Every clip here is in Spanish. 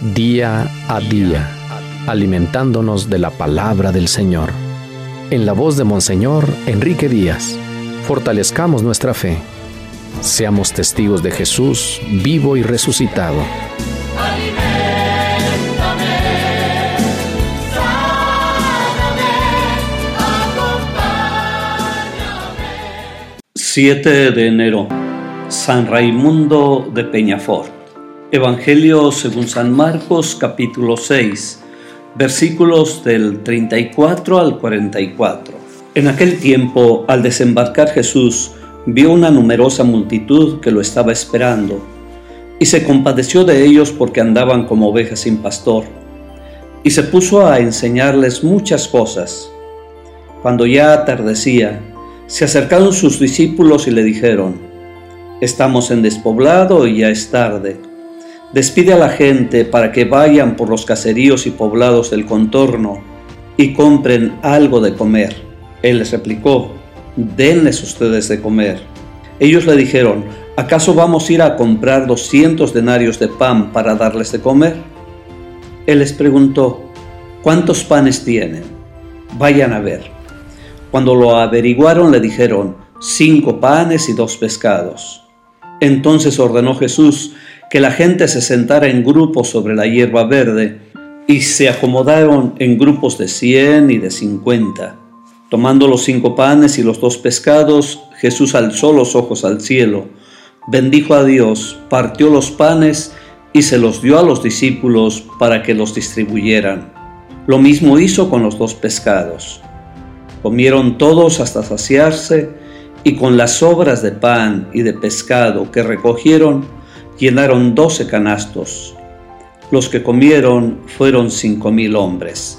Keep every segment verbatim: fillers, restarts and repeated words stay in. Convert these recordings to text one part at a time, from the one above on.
día a día, alimentándonos de la palabra del Señor. En la voz de Monseñor Enrique Díaz, fortalezcamos nuestra fe. Seamos testigos de Jesús vivo y resucitado. siete de enero, San Raimundo de Peñafort. Evangelio según San Marcos, capítulo seis, versículos del treinta y cuatro al cuarenta y cuatro. En aquel tiempo, al desembarcar Jesús, vio una numerosa multitud que lo estaba esperando, y se compadeció de ellos porque andaban como ovejas sin pastor, y se puso a enseñarles muchas cosas. Cuando ya atardecía, se acercaron sus discípulos y le dijeron: «Estamos en despoblado y ya es tarde. Despide a la gente para que vayan por los caseríos y poblados del contorno y compren algo de comer». Él les replicó: «Denles ustedes de comer». Ellos le dijeron: «¿Acaso vamos a ir a comprar doscientos denarios de pan para darles de comer?». Él les preguntó: «¿Cuántos panes tienen? Vayan a ver». Cuando lo averiguaron, le dijeron: «Cinco panes y dos pescados». Entonces ordenó Jesús que la gente se sentara en grupos sobre la hierba verde, y se acomodaron en grupos de cien y de cincuenta. Tomando los cinco panes y los dos pescados, Jesús alzó los ojos al cielo, bendijo a Dios, partió los panes y se los dio a los discípulos para que los distribuyeran. Lo mismo hizo con los dos pescados. Comieron todos hasta saciarse, y con las sobras de pan y de pescado que recogieron, llenaron doce canastos. Los que comieron fueron cinco mil hombres.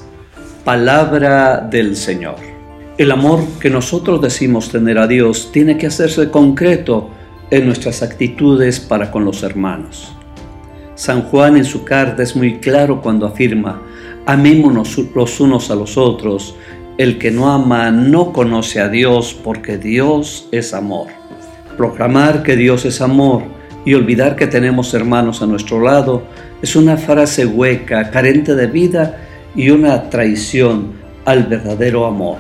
Palabra del Señor. El amor que nosotros decimos tener a Dios tiene que hacerse concreto en nuestras actitudes para con los hermanos. San Juan en su carta es muy claro cuando afirma: «Amémonos los unos a los otros. El que no ama no conoce a Dios, porque Dios es amor». Proclamar que Dios es amor y olvidar que tenemos hermanos a nuestro lado es una frase hueca, carente de vida y una traición al verdadero amor.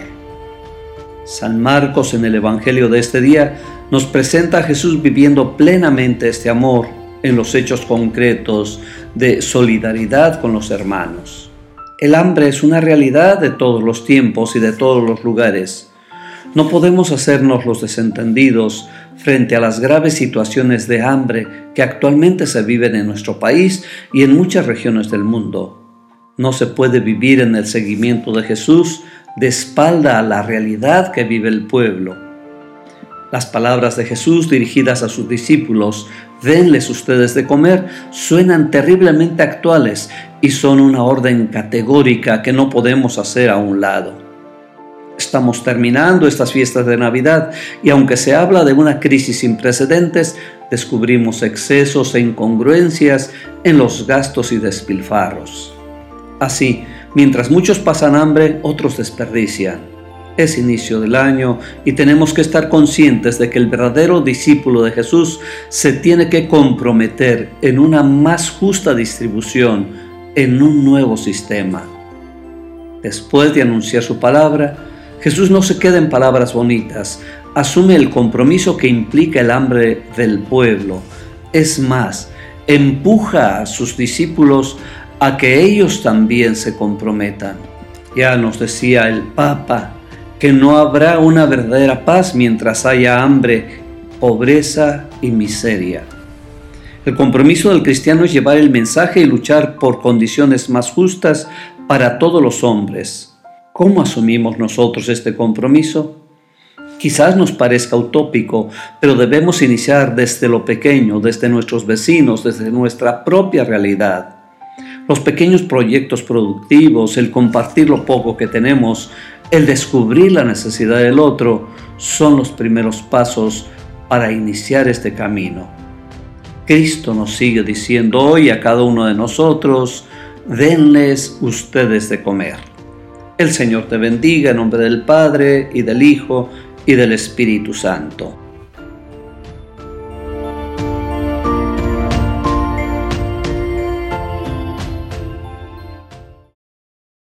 San Marcos, en el Evangelio de este día, nos presenta a Jesús viviendo plenamente este amor en los hechos concretos de solidaridad con los hermanos. El hambre es una realidad de todos los tiempos y de todos los lugares. No podemos hacernos los desentendidos frente a las graves situaciones de hambre que actualmente se viven en nuestro país y en muchas regiones del mundo. No se puede vivir en el seguimiento de Jesús de espalda a la realidad que vive el pueblo. Las palabras de Jesús dirigidas a sus discípulos: «Denles ustedes de comer», suenan terriblemente actuales y son una orden categórica que no podemos hacer a un lado. Estamos terminando estas fiestas de Navidad y aunque se habla de una crisis sin precedentes, descubrimos excesos e incongruencias en los gastos y despilfarros. Así, mientras muchos pasan hambre, otros desperdician. Es inicio del año y tenemos que estar conscientes de que el verdadero discípulo de Jesús se tiene que comprometer en una más justa distribución, en un nuevo sistema. Después de anunciar su palabra, Jesús no se queda en palabras bonitas, asume el compromiso que implica el hambre del pueblo. Es más, empuja a sus discípulos a que ellos también se comprometan. Ya nos decía el Papa que no habrá una verdadera paz mientras haya hambre, pobreza y miseria. El compromiso del cristiano es llevar el mensaje y luchar por condiciones más justas para todos los hombres. ¿Cómo asumimos nosotros este compromiso? Quizás nos parezca utópico, pero debemos iniciar desde lo pequeño, desde nuestros vecinos, desde nuestra propia realidad. Los pequeños proyectos productivos, el compartir lo poco que tenemos, el descubrir la necesidad del otro, son los primeros pasos para iniciar este camino. Cristo nos sigue diciendo hoy a cada uno de nosotros: «Denles ustedes de comer». El Señor te bendiga en nombre del Padre, y del Hijo, y del Espíritu Santo.